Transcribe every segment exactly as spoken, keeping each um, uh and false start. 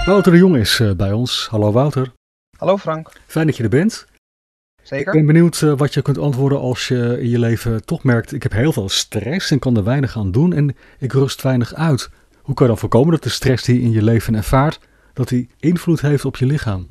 Wouter de Jong is uh, bij ons. Hallo Wouter. Hallo Frank. Fijn dat je er bent. Zeker. Ik ben benieuwd uh, wat je kunt antwoorden als je in je leven toch merkt, ik heb heel veel stress en kan er weinig aan doen en ik rust weinig uit. Hoe kan je dan voorkomen dat de stress die je in je leven ervaart, dat die invloed heeft op je lichaam?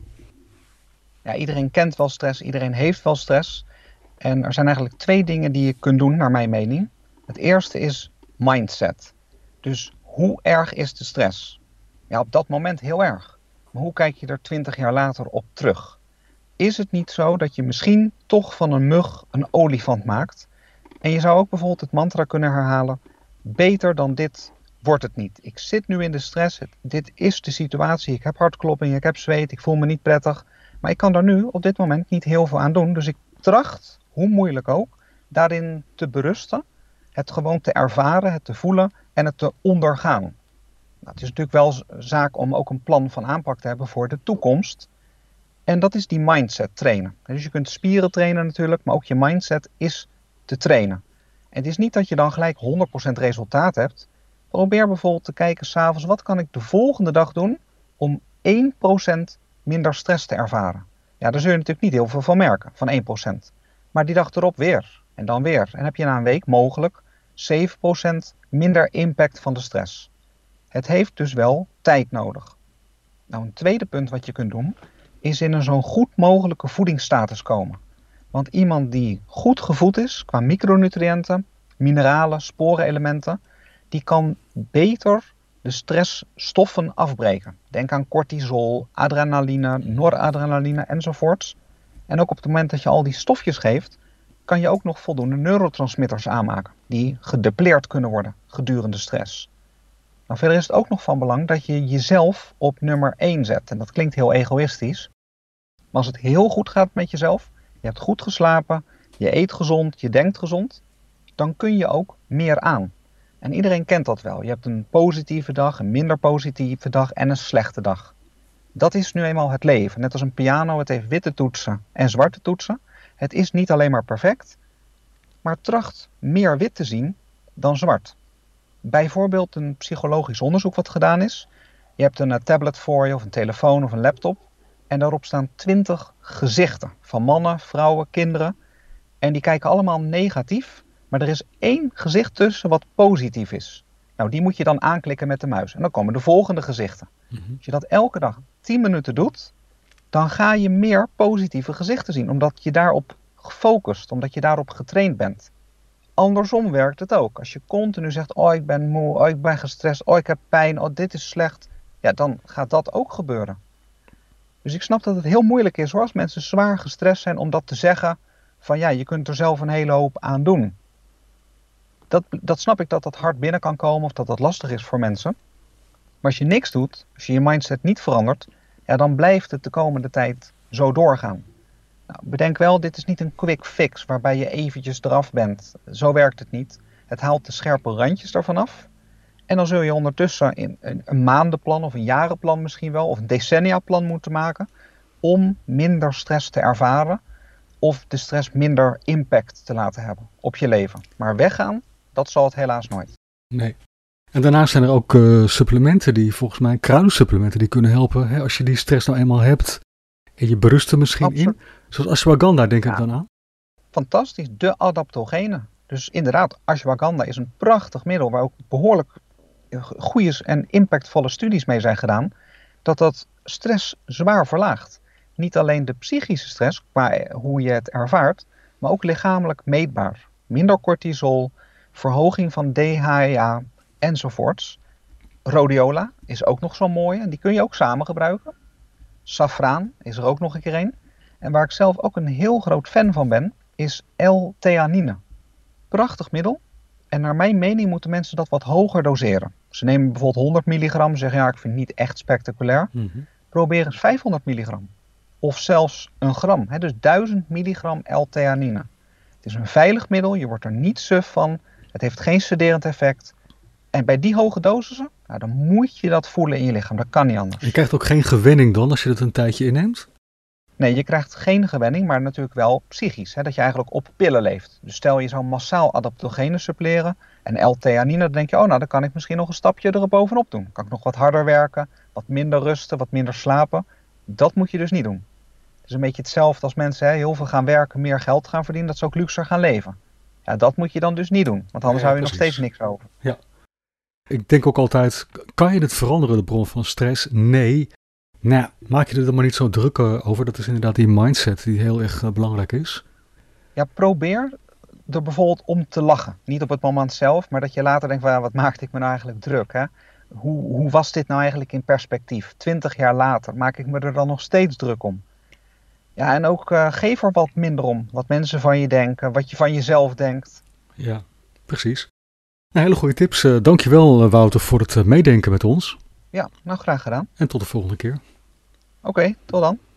Ja, iedereen kent wel stress, iedereen heeft wel stress. En er zijn eigenlijk twee dingen die je kunt doen, naar mijn mening. Het eerste is mindset. Dus hoe erg is de stress? Ja, op dat moment heel erg. Maar hoe kijk je er twintig jaar later op terug? Is het niet zo dat je misschien toch van een mug een olifant maakt? En je zou ook bijvoorbeeld het mantra kunnen herhalen: beter dan dit wordt het niet. Ik zit nu in de stress, het, dit is de situatie, ik heb hartklopping, ik heb zweet, ik voel me niet prettig. Maar ik kan daar nu op dit moment niet heel veel aan doen. Dus ik tracht, hoe moeilijk ook, daarin te berusten. Het gewoon te ervaren, het te voelen en het te ondergaan. Nou, het is natuurlijk wel zaak om ook een plan van aanpak te hebben voor de toekomst. En dat is die mindset trainen. Dus je kunt spieren trainen natuurlijk, maar ook je mindset is te trainen. En het is niet dat je dan gelijk honderd procent resultaat hebt. Probeer bijvoorbeeld te kijken s'avonds, wat kan ik de volgende dag doen om één procent minder stress te ervaren. Ja, daar zul je natuurlijk niet heel veel van merken, van één procent. Maar die dag erop weer en dan weer. En heb je na een week mogelijk zeven procent minder impact van de stress. Het heeft dus wel tijd nodig. Nou, een tweede punt wat je kunt doen, is in een zo goed mogelijke voedingsstatus komen. Want iemand die goed gevoed is qua micronutriënten, mineralen, sporenelementen, die kan beter de stressstoffen afbreken. Denk aan cortisol, adrenaline, noradrenaline enzovoorts. En ook op het moment dat je al die stofjes geeft, kan je ook nog voldoende neurotransmitters aanmaken die gedepleerd kunnen worden gedurende stress. Nou, verder is het ook nog van belang dat je jezelf op nummer één zet. En dat klinkt heel egoïstisch. Maar als het heel goed gaat met jezelf, je hebt goed geslapen, je eet gezond, je denkt gezond, dan kun je ook meer aan. En iedereen kent dat wel. Je hebt een positieve dag, een minder positieve dag en een slechte dag. Dat is nu eenmaal het leven. Net als een piano, het heeft witte toetsen en zwarte toetsen. Het is niet alleen maar perfect, maar tracht meer wit te zien dan zwart. Bijvoorbeeld een psychologisch onderzoek wat gedaan is. Je hebt een tablet voor je of een telefoon of een laptop. En daarop staan twintig gezichten van mannen, vrouwen, kinderen. En die kijken allemaal negatief. Maar er is één gezicht tussen wat positief is. Nou, die moet je dan aanklikken met de muis. En dan komen de volgende gezichten. Mm-hmm. Als je dat elke dag tien minuten doet, dan ga je meer positieve gezichten zien. Omdat je daarop gefocust, omdat je daarop getraind bent. Andersom werkt het ook. Als je continu zegt, oh ik ben moe, oh ik ben gestrest, oh ik heb pijn, oh dit is slecht. Ja, dan gaat dat ook gebeuren. Dus ik snap dat het heel moeilijk is hoor, als mensen zwaar gestrest zijn om dat te zeggen. Van ja, je kunt er zelf een hele hoop aan doen. Dat, dat snap ik dat dat hard binnen kan komen of dat dat lastig is voor mensen. Maar als je niks doet, als je je mindset niet verandert, ja, dan blijft het de komende tijd zo doorgaan. Nou, bedenk wel, dit is niet een quick fix waarbij je eventjes eraf bent. Zo werkt het niet. Het haalt de scherpe randjes ervan af. En dan zul je ondertussen in een, een maandenplan of een jarenplan misschien wel, of een decenniaplan moeten maken om minder stress te ervaren of de stress minder impact te laten hebben op je leven. Maar weggaan, dat zal het helaas nooit. Nee. En daarnaast zijn er ook uh, supplementen die, volgens mij kruidensupplementen, die kunnen helpen. Hè, als je die stress nou eenmaal hebt en je berust er misschien Absoluut. in. Zoals ashwagandha denk ik ja. dan aan. Fantastisch, de adaptogenen. Dus inderdaad, ashwagandha is een prachtig middel waar ook behoorlijk goede en impactvolle studies mee zijn gedaan. Dat dat stress zwaar verlaagt. Niet alleen de psychische stress, qua hoe je het ervaart, maar ook lichamelijk meetbaar. Minder cortisol, verhoging van D H E A enzovoorts. Rhodiola is ook nog zo mooi en die kun je ook samen gebruiken. Safraan is er ook nog een keer een. En waar ik zelf ook een heel groot fan van ben, is L-theanine. Prachtig middel. En naar mijn mening moeten mensen dat wat hoger doseren. Ze nemen bijvoorbeeld honderd milligram, zeggen ja, ik vind het niet echt spectaculair. Mm-hmm. Probeer eens vijfhonderd milligram. Of zelfs een gram, hè, dus duizend milligram L-theanine. Het is een veilig middel, je wordt er niet suf van. Het heeft geen sederend effect. En bij die hoge dosissen, nou, dan moet je dat voelen in je lichaam. Dat kan niet anders. Je krijgt ook geen gewenning dan als je dat een tijdje inneemt? Nee, je krijgt geen gewenning, maar natuurlijk wel psychisch. Hè, dat je eigenlijk op pillen leeft. Dus stel je zou massaal adaptogenen suppleren en L-theanine, dan denk je, oh nou, dan kan ik misschien nog een stapje erbovenop doen. Kan ik nog wat harder werken, wat minder rusten, wat minder slapen. Dat moet je dus niet doen. Het is een beetje hetzelfde als mensen hè, heel veel gaan werken, meer geld gaan verdienen, dat ze ook luxer gaan leven. Ja, dat moet je dan dus niet doen, want anders Ja, hou je precies. nog steeds niks over. Ja. Ik denk ook altijd, kan je het veranderen, de bron van stress? Nee. Nou, maak je er dan maar niet zo druk eh, over. Dat is inderdaad die mindset die heel erg eh, belangrijk is. Ja, probeer er bijvoorbeeld om te lachen. Niet op het moment zelf, maar dat je later denkt, van, ja, wat maakte ik me nou eigenlijk druk? Hè? Hoe, hoe was dit nou eigenlijk in perspectief? Twintig jaar later, maak ik me er dan nog steeds druk om? Ja, en ook uh, geef er wat minder om. Wat mensen van je denken, wat je van jezelf denkt. Ja, precies. Nou, hele goede tips. Uh, dankjewel uh, Wouter voor het uh, meedenken met ons. Ja, nou graag gedaan. En tot de volgende keer. Oké, okay, tot dan.